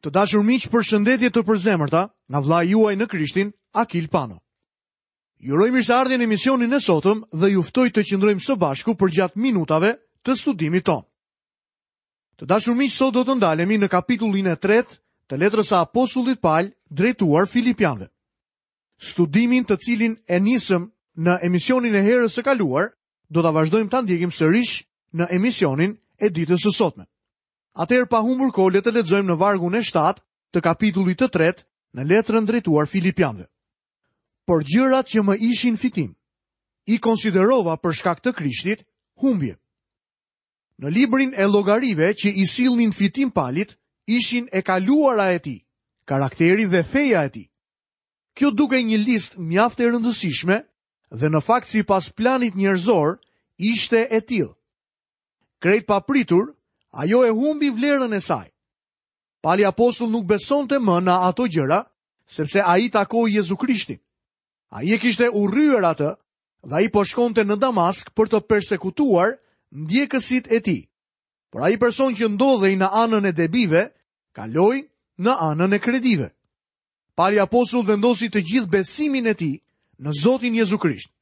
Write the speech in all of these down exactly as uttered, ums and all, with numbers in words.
Të dashur miq, përshëndetje të përzemërta nga vllai juaj në Krishtin, Akil Pano. Ju uroj mirëseardhje në emisionin e sotëm dhe ju ftoj të qëndrojmë së bashku për gjatë minutave të studimit tonë. Të dashur miq, sot do të ndalemi në kapitullin e tretë të letrës së apostullit Paul drejtuar Filipianëve. Studimin të cilin e nisëm në emisionin e herës së kaluar, do ta vazhdojmë ta ndjekim sërish në emisionin e ditës së sotme. Atëherë pa humbur kohë, le të lexojmë në vargun e shtatë të kapitullit të tretë në letrën drejtuar Filipianëve. Por gjërat që më ishin fitim, i konsiderova për shkak të Krishtit humbje. Në librin e llogarive që i sillnin fitim Palit, ishin e kaluara e tij, karakteri dhe feja e tij. Kjo duke një listë mjaft e rëndësishme dhe në fakt sipas planit njerëzor ishte e tillë. Krejt papritur, ajo e humbi vlerën e saj. Pali apostull nuk besonte më në ato gjëra, sepse ai takoi Jezu Krishtin. Ai e kishte urryer atë dhe ai po shkonte në Damask për të persekutuar ndjekësit e tij. Por ai person që ndodhej në anën e debive, kaloi në anën e kredive. Pali apostull vendosi të gjithë besimin e tij në Zotin Jezu Krisht.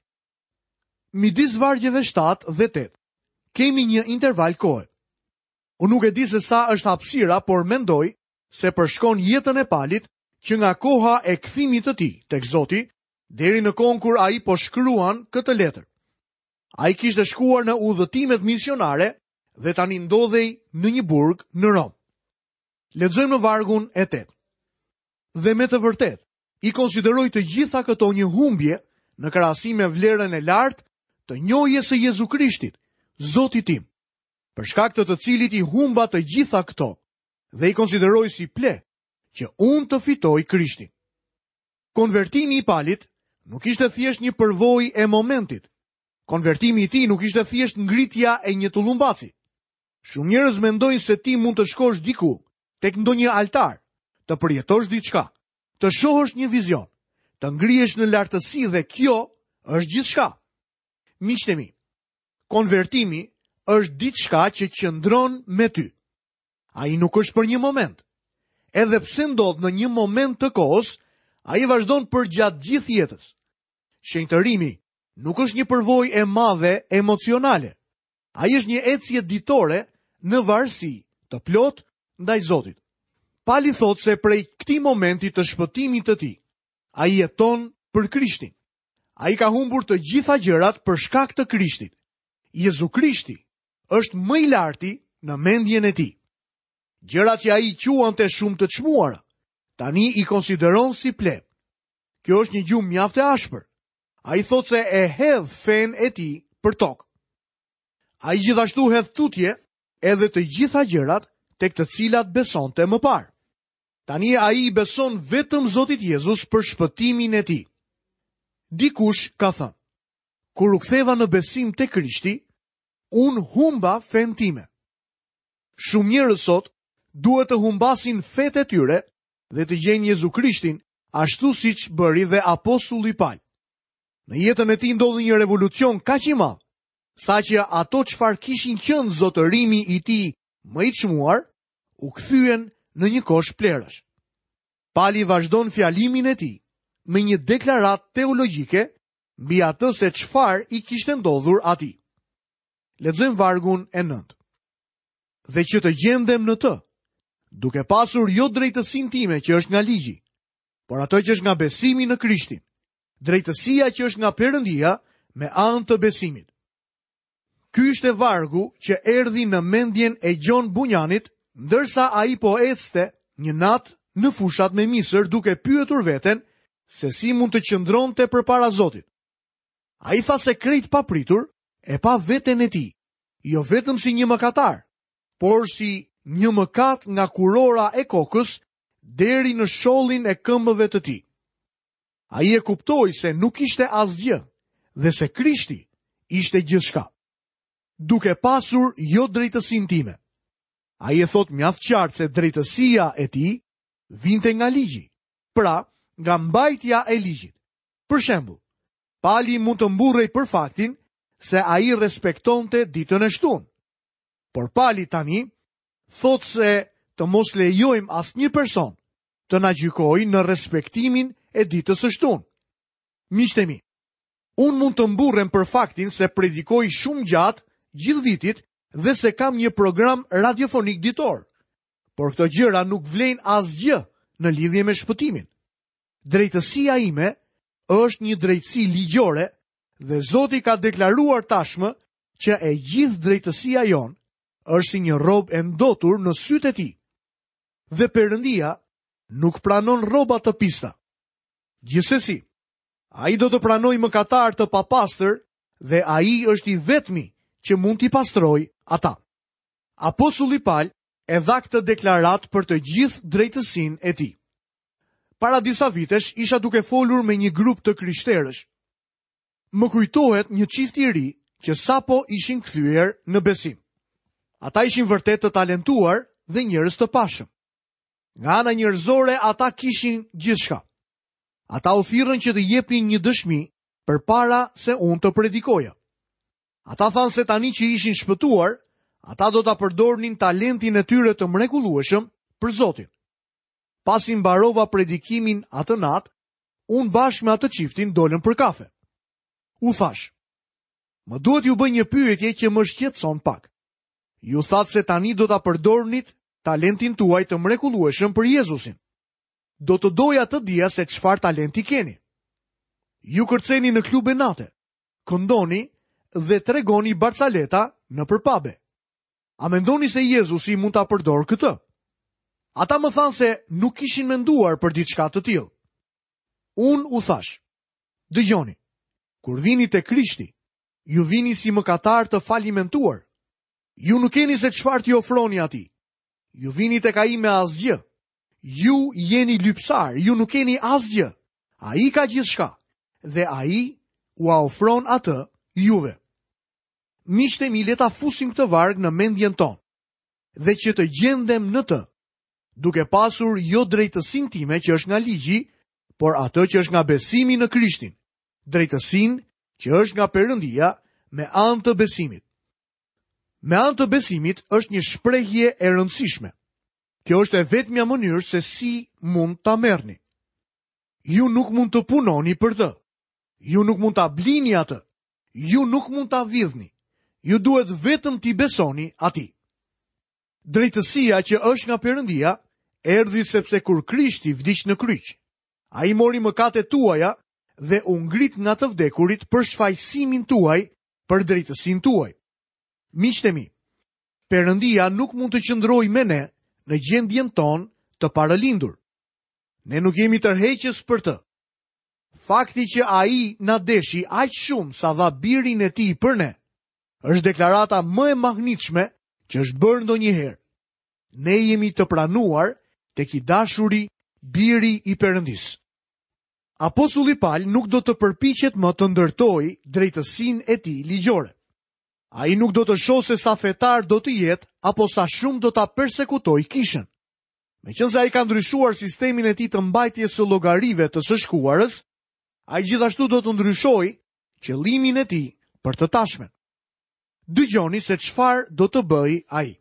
Midis vargjeve shtatë dhe tetë, kemi një interval kohe. Unë nuk e di se sa është hapësira, por mendoj se përshkon jetën e Palit që nga koha e kthimit të tij tek Zoti deri në kohën kur ai po shkruan këtë letër. Ai kishte shkuar në udhëtimet misionare dhe tani ndodhej në një burg në Rom. Lexojmë në vargun e tetë. Dhe me të vërtetë, i konsideroj të gjitha këto një humbje në krahasim me vlerën e lartë të njohjes së Jezu Krishtit, Zoti tim, për shkak të të cilit i humba të gjitha këto, dhe i konsideroj si ple që unë të fitoj Krishtin. Konvertimi i Palit nuk ishte thjesht një përvojë e momentit. Konvertimi i tij nuk ishte thjesht ngritja e një tullumbaci. Shumë njerëz mendojnë se ti mund të shkosh diku, tek ndonjë altar, të përjetosh diçka, të shohësh një vizion, të ngrihesh në lartësi dhe kjo është gjithçka. Miqtë mi, konvertimi është diçka që qëndron me ty. Ai nuk është për një moment. Edhe pse ndodh në një moment të kohës, ai vazhdon për gjatë gjithë jetës. Shenjtërimi nuk është një përvojë e madhe emocionale. Ai është një ecje ditore në varësi të plot ndaj Zotit. Pali thot se prej këtij momenti të shpëtimit të tij, ai jeton për Krishtin. Ai ka humbur të gjitha gjërat për shkak të Krishtit. Jezu Krishti është më i larti në mendjen e tij. Gjërat që ai quante shumë të çmuara, tani i konsideron si ple. Kjo është një gjumë mjaft e ashpër. Ai thot se e hedh fen e tij për tokë. Ai gjithashtu hedh tutje edhe të gjitha gjërat tek të cilat besonte më parë. Tani ai beson vetëm Zotit Jezus për shpëtimin e tij. Dikush ka thënë: kur u ktheva në besim te Krishti, unë humba fen time. Shumë njerëz sot duhet të humbasin fet e tyre dhe të gjejnë Jezu Krishtin ashtu siç bëri dhe apostulli Paul. Në jetën e tij ndodhi një revolucion kaq i madh, saqë ato çfarë kishin qenë zotërimi i tij më i çmuar, u kthyen në një kosh plerësh. Pali vazhdon fjalimin e tij me një deklaratë teologjike mbi atë se çfarë i kishte ndodhur atij. Lexojmë vargun e nëntë. Dhe që të gjendem në të, duke pasur jo drejtësinë time që është nga ligji, por ato që është nga besimi në Krishtin, drejtësia që është nga Perëndia me anë të besimit. Ky ishte vargu që erdhi në mendjen e Gjon Bunjanit, ndërsa ai po ecte një natë në fushat me misër duke pyetur veten se si mund të qëndronte përpara Zotit. Ai tha se krejt papritur e pa veten e tij, jo vetëm si një mëkatar, por si një mëkat nga kurora e kokës deri në shollin e këmbëve të tij. Ai e kuptoi se nuk ishte asgjë dhe se Krishti ishte gjithçka. Duke pasur jo drejtësinë time. Ai e thot mjaft qartë se drejtësia e tij vinte nga ligji, pra nga mbajtja e ligjit. Për shembull, Pali mund të mburrej për faktin se ai respektonte ditën e shtunë. Por Pali tani thot se të mos lejojmë asnjë person të na gjykojë në respektimin e ditës së shtunë. Miqtë mi, unë mund të mburrem për faktin se predikoj shumë gjatë gjithë vitit dhe se kam një program radiofonik ditor, por këto gjëra nuk vlejnë asgjë në lidhje me shpëtimin. Drejtësia ime është një drejtësi ligjore dhe Zoti ka deklaruar tashmë që e gjithë drejtësia jon është si një robë e ndotur në sytë e tij. Dhe Perëndia nuk pranon rroba të pista. Gjithsesi, ai do të pranojë mëkatar të papastër dhe ai është i vetmi që mund t'i pastrojë ata. Apostulli Paul e dha këtë deklarat për të gjithë drejtësinë e tij. Para disa vitesh isha duke folur me një grup të krishterësh. Më kujtohet një çift i ri që sapo ishin kthyer në besim. Ata ishin vërtet të talentuar dhe njerëz të pashëm. Nga ana njerëzore ata kishin gjithçka. Ata u thirrën që të jepnin një dëshmi përpara se unë të predikoja. Ata thanë se tani që ishin shpëtuar, ata do ta përdornin talentin e tyre të mrekullueshëm për Zotin. Pasi mbarova predikimin atë natë, unë bashkë me atë çiftin dolëm për kafe. U thash: "Më duhet ju bëj një pyetje që më shqetëson pak. Ju thatë se tani do ta përdornit talentin tuaj të mrekullueshëm për Jezusin. Do të doja të dija se çfarë talenti keni. Ju kërceni në klube nate, këndoni dhe tregoni barcaleta në përpabe. A mendoni se Jezusi mund ta përdorë këtë?" Ata më thanë se nuk kishin menduar për diçka të tillë. Unë u thash: "Dëgjoni, kur vini te Krishti, ju vini si mëkatar të falimentuar. Ju nuk keni se çfarë t'i ofroni atij. Ju vini tek ai me asgjë. Ju jeni lypsar, ju nuk keni asgjë. Ai ka gjithçka dhe ai u ofron atë juve." Miqtë mi, le ta fusim këtë varg në mendjen tonë dhe që të gjendem në të, duke pasur jo drejtësinë time që është nga ligji, por atë që është nga besimi në Krishtin, drejtësinë që është nga Perëndia me anë të besimit. Me anë të besimit është një shprehje e rëndësishme. Kjo është e vetmja mënyrë se si mund ta merrni. Ju nuk mund të punoni për të. Ju nuk mund ta blini atë. Ju nuk mund ta vidhni. Ju duhet vetëm t'i besoni atij. Drejtësia që është nga Perëndia erdhi sepse kur Krishti vdiq në kryq, ai mori mëkatet tuaja dhe u ngrit nga të vdekurit për shfaqësimin tuaj për drejtësinë tuaj. Miqtë mi, Perëndia nuk mund të qëndrojë me ne në gjendjen tonë të paralindur. Ne nuk jemi tërheqës për të. Fakti që ai na deshi aq shumë sa dha birin e tij për ne, është deklarata më e mahnitshme që është bërë ndonjëherë. Ne jemi të pranuar tek i dashuri biri i Perëndis. Apostulli Paul nuk do të përpiqet më të ndërtojë drejtësinë e tij ligjore. Ai nuk do të shohë se sa fetar do të jetë apo sa shumë do ta persekutoj kishën. Meqense ai ka ndryshuar sistemin e tij të mbajtjes së llogarive të së shkuarës, ai gjithashtu do të ndryshojë qëllimin e tij për të tashmen. Dëgjoni se çfarë do të bëjë ai.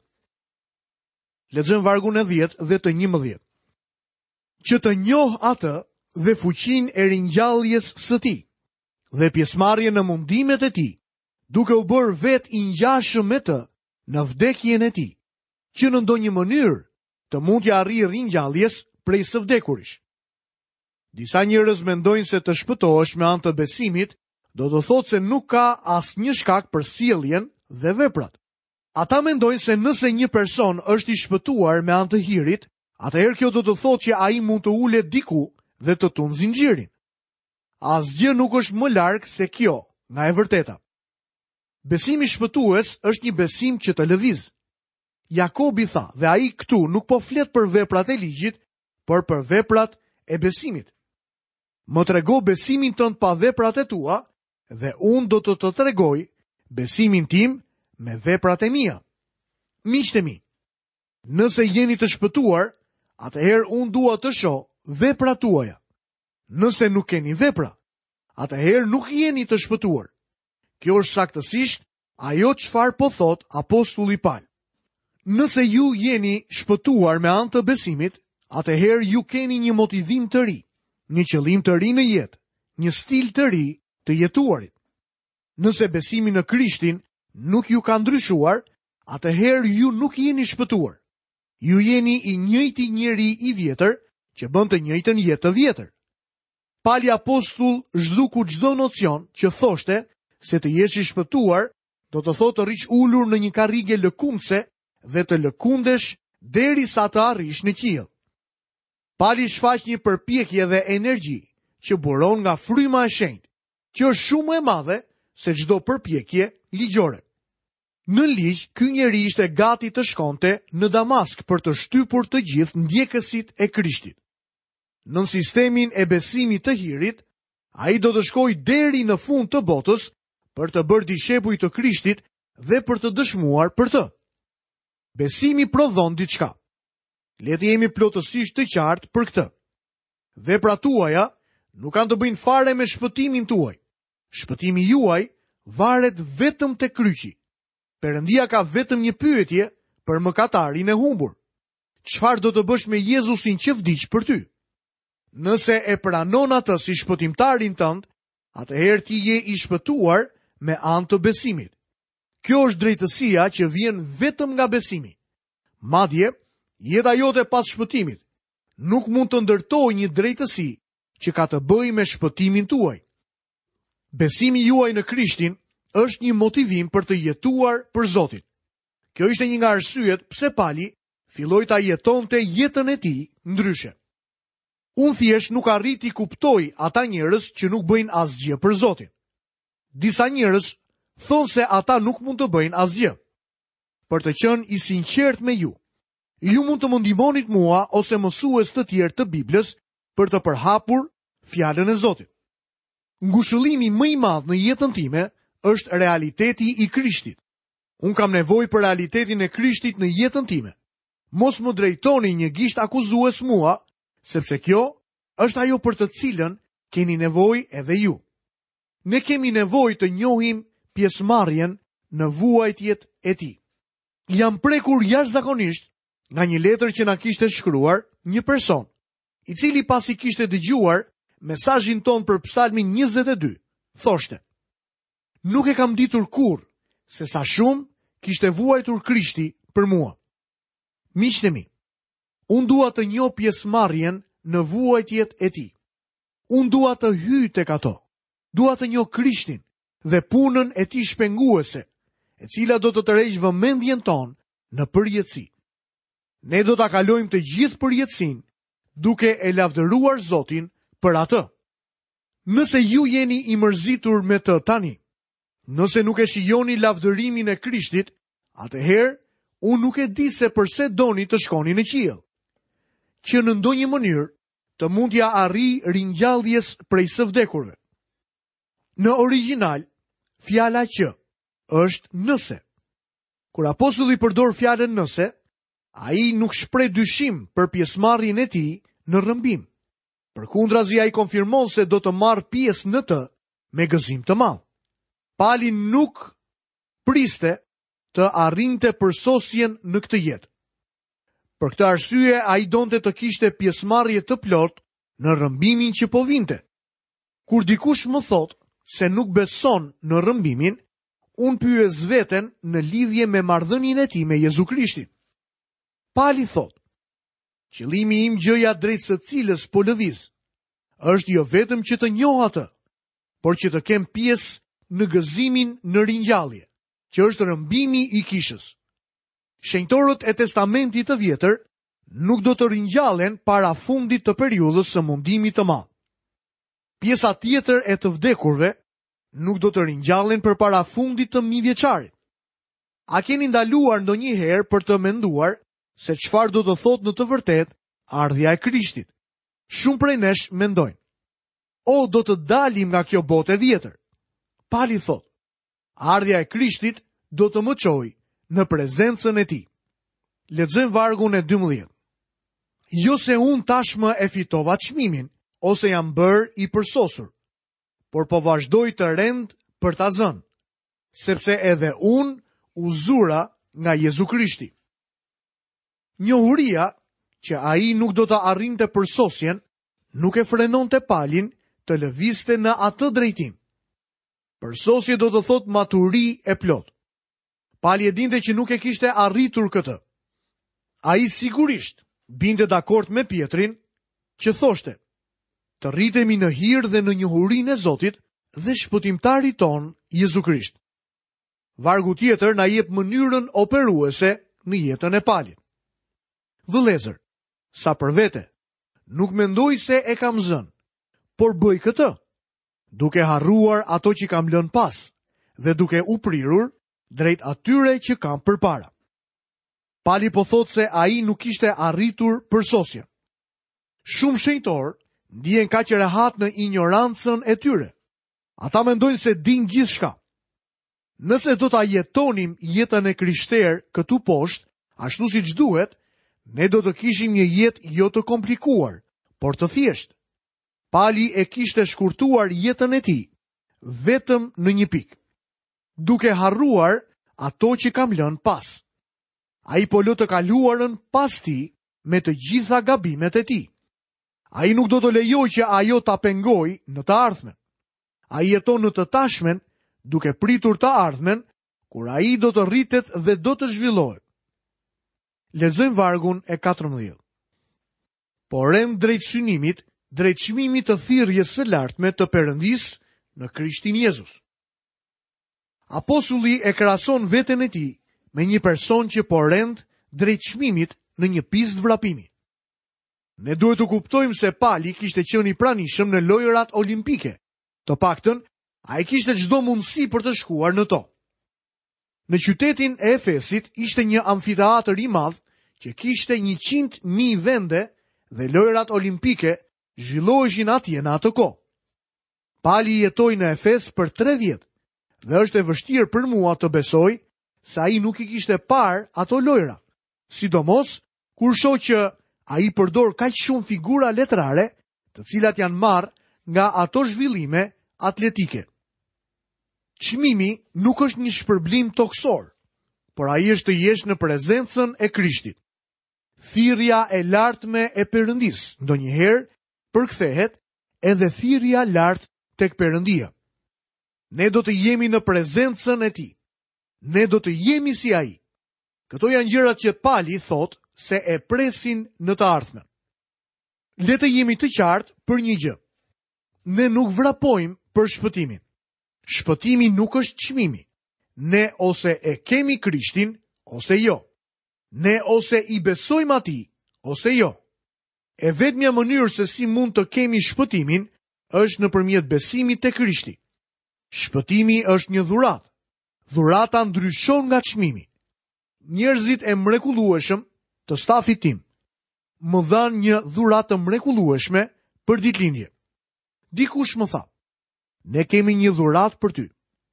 Lexojmë vargun e dhjetë dhe të njëmbëdhjetë. Që të njoh atë dhe fuqinë e ringjalljes së tij dhe pjesëmarrjen në mundimet e tij, duke u bërë vetë i ngjashëm me të në vdekjen e tij, që në ndonjë mënyrë të mund t'i arrijë ringjalljes prej së vdekurish. Disa njerëz mendojnë se të shpëtohesh me anë të besimit do të thotë se nuk ka asnjë shkak për sjelljen dhe veprat. Ata mendojnë se nëse një person është i shpëtuar me anë të hirit, atëherë kjo do të thotë që ai mund të ulet diku dhe të tunë zinxhirin. Asgjë nuk është më larg se kjo nga e vërteta. Besimi shpëtues është një besim që të lëviz. Jakobi tha, dhe ai këtu nuk po flet për veprat e ligjit, por për veprat e besimit. Më trego besimin tënd pa veprat e tua, dhe unë do të të tregoj besimin tim me veprat e mia. Miqtë mi, nëse jeni të shpëtuar, atëherë unë dua të shoh veprat tuaja. Nëse nuk keni vepra, atëherë nuk jeni të shpëtuar. Kjo është saktësisht ajo çfarë po thot apostulli Paul. Nëse ju jeni shpëtuar me anë të besimit, atëherë ju keni një motivim të ri, një qëllim të ri në jetë, një stil të ri të jetuarit. Nëse besimi në Krishtin nuk ju ka ndryshuar, atëherë ju nuk jeni shpëtuar. Ju jeni i njëjti njeri i vjetër që bën të njëjtën jetë të vjetër. Pali apostull zhduku çdo nocion që thoshte se të jesh i shpëtuar do të thotë të rish ulur në një karrige lëkundse dhe të lëkundesh derisa të arrish në qiell. Pali shfaq një përpjekje dhe energji që buron nga fryma e shenjtë, që është shumë e madhe se çdo përpjekje ligjore. Në ligj, ky njeri ishte gati të shkonte në Damask për të shtypur të gjithë ndjekësit e Krishtit. Në sistemin e besimit të hirit, ai do të shkojë deri në fund të botës për të bërë dishepuj të Krishtit dhe për të dëshmuar për të. Besimi prodhon diçka. Le të jemi plotësisht të qartë për këtë. Veprat tuaja nuk kanë të bëjnë fare me shpëtimin tuaj. Shpëtimi juaj varet vetëm te kryqi. Perëndia ka vetëm një pyetje për mëkatarin e humbur. Çfarë do të bësh me Jezusin që vdiq për ty? Nëse e pranon atë si shpëtimtarin tënd, atëherë ti je i shpëtuar me anë të besimit. Kjo është drejtësia që vjen vetëm nga besimi. Madje, jeta jote pas shpëtimit nuk mund të ndërtojë një drejtësi që ka të bëjë me shpëtimin tuaj. Besimi juaj në Krishtin është një motivim për të jetuar për Zotin. Kjo ishte një nga arsyet pse Pali filloi ta jetonte jetën e tij ndryshe. Unë thjesht nuk arriti kuptoj ata njerëz që nuk bëjnë asgjë për Zotin. Disa njerëz thonë se ata nuk mund të bëjnë asgjë. Për të qenë i sinqert me ju, ju mund të më ndihmonit mua ose mësues të tjerë të Biblës për të përhapur fjalën e Zotit. Ngushëllimi më i madh në jetën time është realiteti i Krishtit. Unë kam nevojë për realitetin e Krishtit në jetën time. Mos më drejtoni një gisht akuzues mua, sepse kjo është ajo për të cilën keni nevojë edhe ju. Ne kemi nevojë të njohim pjesëmarrjen në vuajtjet e tij. Jam prekur jashtëzakonisht nga një letër që na kishte shkruar një person, i cili pasi kishte dëgjuar mesazhin ton për Psalmin njëzet e dy, thoshte: Nuk e kam ditur kurrë se sa shumë kishte vuajtur Krishti për mua. Miqtë mi, unë dua të njoh pjesëmarrjen në vuajtjet e tij. Unë dua të hyj tek ato. Dua të njoh Krishtin dhe punën e tij shpenguese, e cila do të tërheqë vëmendjen tonë në përjetësi. Ne do ta kalojmë të gjithë përjetësinë duke e lavdëruar Zotin për atë. Nëse ju jeni i mërzitur me të tani, nëse nuk e shijoni lavdërimin e Krishtit, atëherë unë nuk e di se përse doni të shkoni në qiell, që në ndonjë mënyrë të mundja arri ringjalljes prej së vdekurve. Në origjinal, fjala që është nëse. Kur apostulli përdor fjalën nëse, ai nuk shpreh dyshim për pjesëmarrjen e tij në rrëmbim. Përkundrazi ai konfirmon se do të marrë pjesë në të me gëzim të madh. Pali nuk priste të arrinte përsosjen në këtë jetë. Për këtë arsye ai donte të kishte pjesëmarrje të plotë në rrëmbimin që po vinte. Kur dikush më thot se nuk beson në rrëmbimin, unë pyes veten në lidhje me marrëdhënien e tij me Jezu Krishtin. Pali thot: Qëllimi im gjëja drejt së cilës po lëviz është jo vetëm që të njoh atë, por që të kem pjesë në gëzimin në ringjallje, që është rrëmbimi i kishës. Shenjtorët e Testamentit të Vjetër nuk do të ringjallen para fundit të periudhës së mundimit të madh. Pjesa tjetër e të vdekurve nuk do të ringjallen përpara fundit të mijëvjeçarit. A keni ndaluar ndonjëherë për të menduar se çfarë do të thotë në të vërtetë ardhja e Krishtit? Shumë prej nesh mendojnë: O, do të dalim nga kjo botë e vjetër. Pali thot: Ardhja e Krishtit do të më çojë në prezencën e tij. Lexojmë vargun e dymbëdhjetë. Jo se unë tashmë e fitova çmimin, ose jam bërë i përsosur, por po vazhdoj të rend për ta zënë, sepse edhe unë u zura nga Jezu Krishti. Njohuria që ai nuk do të arrinte përsosjen, nuk e frenonte palin të lëvizte në atë drejtim. Përsosje do të thot maturi e plot. Pali e dinte që nuk e kishte arritur këtë. Ai sigurisht binte dakord me Pietrin që thoshte: të rritemi në hir dhe në njohurinë e Zotit dhe shpëtimtarit ton Jezu Krisht. Vargu tjetër na jep mënyrën operuese në jetën e Palit. Vëllezër, sa për vete, nuk mendoj se e kam zënë, por bëj këtë, duke harruar ato që kam lënë pas dhe duke u prirur drejt atyre që kam përpara. Pali po thot se ai nuk ishte arritur përsosjen. Shumë shenjtor ndihen kaq rehat në ignorancën e tyre. Ata mendojnë se din gjithçka. Nëse do ta jetonim jetën e krishterë këtu poshtë, ashtu siç duhet, ne do të kishim një jetë jo të komplikuar, por të thjeshtë. Pali e kishte shkurtuar jetën e tij vetëm në një pikë, duke harruar ato që kam lënë pas. Ai po lë të kaluarën pas tij me të gjitha gabimet e tij. Ai nuk do të lejoj që ajo ta pengoj në të ardhmen. Ai jeton në të tashmen duke pritur të ardhmen, kur ai do të rritet dhe do të zhvillohet. Lexojmë vargun e katërmbëdhjetë. Por rend drejt synimit, drejt çmimit të thirrjes së lartme të Perëndisë në Krishtin Jezus. Apostulli e krahason veten e tij me një person që po rend drejt çmimit në një pistë vrapimi. Ne duhet të kuptojmë se Pali kishte qenë i pranishëm në lojrat olimpike. Të paktën, ai kishte çdo mundësi për të shkuar në to. Në qytetin e Efesit ishte një amfiteatër i madh që kishte njëqind mijë vende dhe lojrat olimpike zhvilloheshin atje në atë kohë. Pali jetoi në Efes për tre vjet dhe është e vështirë për mua të besoj se ai nuk i kishte parë ato lojra, sidomos kur shoh që ai përdor kaq shumë figura letrare, të cilat janë marrë nga ato zhvillime atletike. Çmimi nuk është një shpërblim toksor, por ai është të jesh në prezencën e Krishtit. Thirrja e lartme e Perëndisë ndonjëherë përkthehet edhe thirrja lart tek Perëndia. Ne do të jemi në prezencën e tij. Ne do të jemi si ai. Këto janë gjërat që Pali thot se e presin në të ardhmen. Le të jemi të qartë për një gjë. Ne nuk vrapojmë për shpëtimin. Shpëtimi nuk është çmimi. Ne ose e kemi Krishtin ose jo. Ne ose i besojmë atij ose jo. E vetmja mënyrë se si mund të kemi shpëtimin është nëpërmjet besimit te Krishti. Shpëtimi është një dhuratë. Dhurata ndryshon nga çmimi. Njerëzit e mrekullueshëm të stafit tim më dhanë një dhuratë mrekullueshme për ditëlindje. Dikush më tha: "Ne kemi një dhuratë për ty."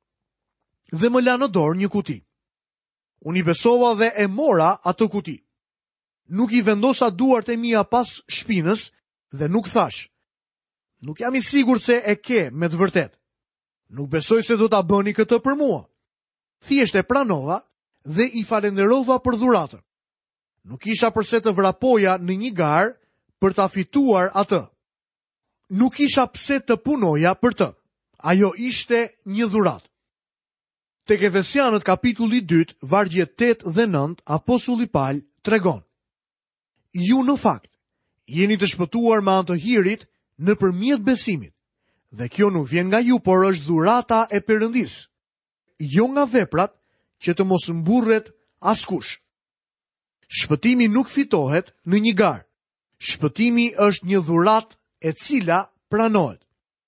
Dhe më la në dorë një kuti. Unë i besova dhe e mora atë kuti. Nuk i vendosa duart e mia pas shpinës dhe nuk thash: "Nuk jam i sigurt se e ke me të vërtetë. Nuk besoj se do ta bëni këtë për mua." Thjesht e pranova dhe i falenderova për dhuratën. Nuk isha përse të vrapoja në një garë për ta fituar atë. Nuk isha pse të punoja për të. Ajo ishte një dhuratë. Tek Efesianët kapitulli dy, vargjet tetë dhe nëntë, apostulli Paul tregon: "Ju në fakt jeni të shpëtuar me anë të hirit nëpërmjet besimit, dhe kjo nuk vjen nga ju, por është dhurata e Perëndisë, jo nga veprat, që të mos mburret askush." Shpëtimi nuk fitohet në një garë. Shpëtimi është një dhuratë e cila pranohet.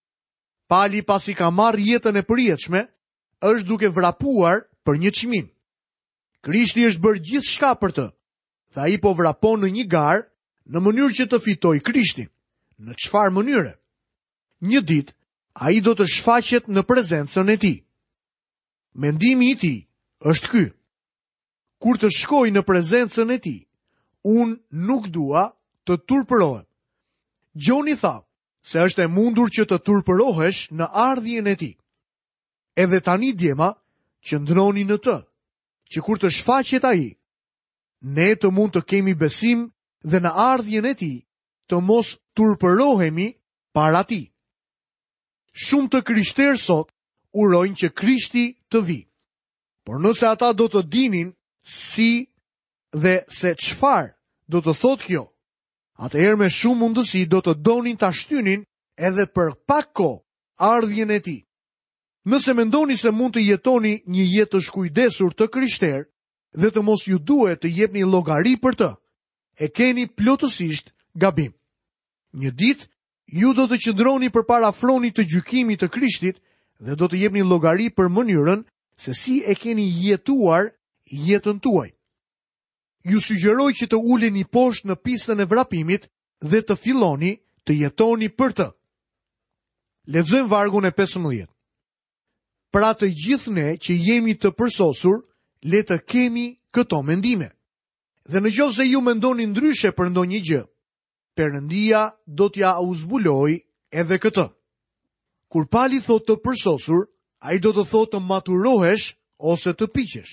Pali, pasi ka marrë jetën e përjetshme, është duke vrapuar për një çmim. Krishti është bërë gjithçka për të, dhe ai po vrapon në një garë në mënyrë që të fitojë Krishtin. Në çfarë mënyre? Një ditë ai do të shfaqet në prezencën e tij. Mendimi i tij është ky: kur të shkoj në prezencën e tij, unë nuk dua të turpërohem. Gjoni tha se është e mundur që të turpërohesh në ardhjen e tij. Edhe tani djema, qëndroni në të, që kur të shfaqet ai, ne të mund të kemi besim dhe në ardhjen e tij të mos turpërohemi para tij. Shumë të krishterë sot urojnë që Krishti të vi. Por nëse ata do të dinin si dhe se çfarë do të thotë kjo, atëherë me shumë mundësi do të donin ta shtynin edhe për pak kohë ardhjen e tij. Nëse mendoni se mund të jetoni një jetë të shkujdesur të krishterë dhe të mos ju duhet të jepni llogari për të, e keni plotësisht gabim. Një ditë ju do të qëndroni përpara fronit të gjykimit të Krishtit dhe do të jepni llogari për mënyrën se si e keni jetuar jetën tuaj. Ju sugjeroj që të uleni poshtë në pistën e vrapimit dhe të filloni të jetoni për të. Lexojmë vargun e pesëmbëdhjetë. Pra të gjithë ne që jemi të përsosur, le të kemi këto mendime. Dhe në qoftë se ju mendoni ndryshe për ndonjë gjë, Perëndia do t'ja uzbuloj edhe këtë. Kur Pali thot të përsosur, ai do të thotë të maturohesh ose të piqesh.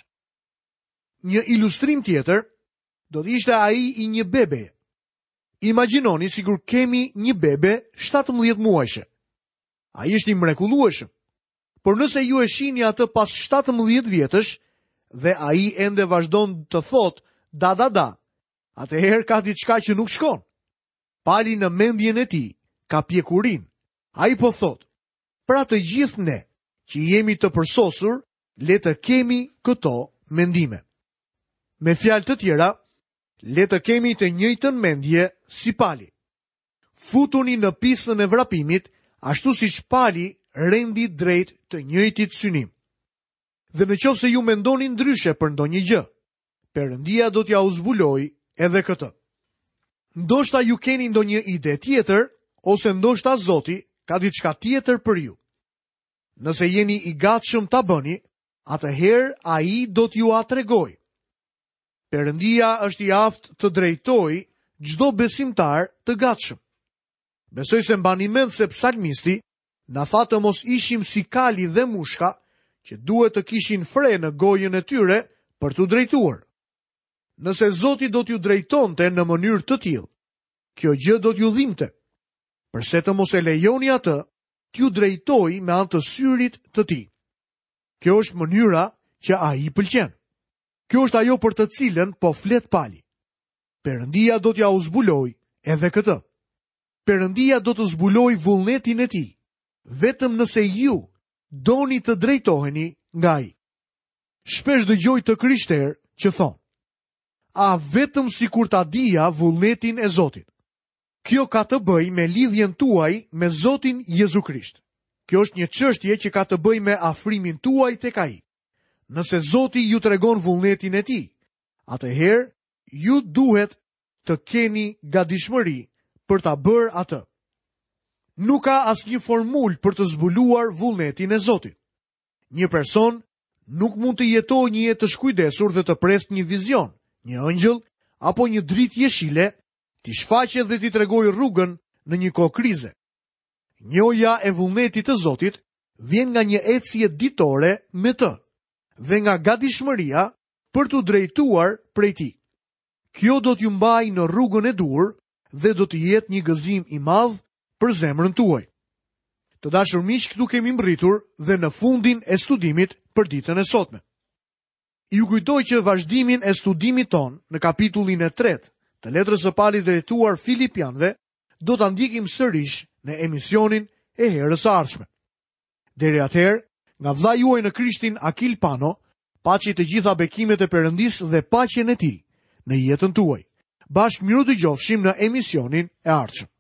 Një ilustrim tjetër do të ishte ai i një bebeje. Imagjinoni sikur kemi një bebe shtatëmbëdhjetë muajshe. Ai është i mrekullueshëm. Por nëse ju e shihni atë pas shtatëmbëdhjetë vjetësh dhe ai ende vazhdon të thotë da da da, atëherë ka diçka që nuk shkon. Pali në mendjen e tij ka pjekurin. Ai po thotë, pra të gjithë ne që jemi të përsosur, le të kemi këto mendime. Me fjalë të tjera, le të kemi të njëjtën mendje si Pali. Futuni në pistën e vrapimit, ashtu siç Pali rendi drejt të njëjtit synim. Dhe në qoftë se ju mendoni ndryshe për ndonjë gjë, Perëndia do t'ja uzbuloj edhe këtë. Ndoshta ju keni ndonjë ide tjetër, ose ndoshta Zoti ka diçka tjetër për ju. Nëse jeni i gatshëm ta bëni, atëherë ai do t'ju a tregoj. Perëndia është i aftë të drejtojë çdo besimtar të gatshëm. Besoj se mbani mend se psalmisti na tha të mos ishim si kali dhe mushka, që duhet të kishin fre në gojën e tyre për t'u drejtuar. Nëse Zoti do t'ju drejtonte në mënyrë të tillë, kjo gjë do t'ju dhimbte. Përse të mos e lejoni atë t'ju drejtoj me anë të syrit të tij. Kjo është mënyra që ai i pëlqen. Kjo është ajo për të cilën po flet Pali. Perëndia do t'ja uzbuloj edhe këtë. Perëndia do të zbuloj vullnetin e tij, vetëm nëse ju doni të drejtoheni nga ai. Shpesh dëgjoj të krishterë që thonë, a vetëm si kur ta dija vullnetin e Zotit. Kjo ka të bëj me lidhjen tuaj me Zotin Jezu Krisht. Kjo është një çështje që ka të bëj me afrimin tuaj tek ai. Nëse Zoti ju tregon vullnetin e tij, atëherë ju duhet të keni gatishmëri për ta bërë atë. Nuk ka asnjë formulë për të zbuluar vullnetin e Zotit. Një person nuk mund të jetojë një jetë të shkujdesur dhe të presë një vizion, një ëngjëll apo një dritë jeshile, t'i shfaqe dhe t'i tregojë rrugën në një kohë krize. Njohja e vullnetit të Zotit vjen nga një ecje ditore me të dhe nga gatishmëria për t'u drejtuar prej tij. Kjo do t'ju mbajë në rrugën e dur dhe do të jetë një gëzim i madh për zemrën tuaj. Të dashur miq, këtu kemi mbërritur dhe në fundin e studimit për ditën e sotme. Ju kujtoj që vazhdimin e studimit ton në kapitullin e tretë të letrës së Palit drejtuar Filipianëve do ta ndjekim sërish në emisionin e herës së ardhshme. Deri atëherë, nga vlla juaj në Krishtin Akil Pano, paçi të gjitha bekimet e Perëndisë dhe paqen e tij në jetën tuaj. Bashkë miru dëgjofshim në emisionin e ardhshëm.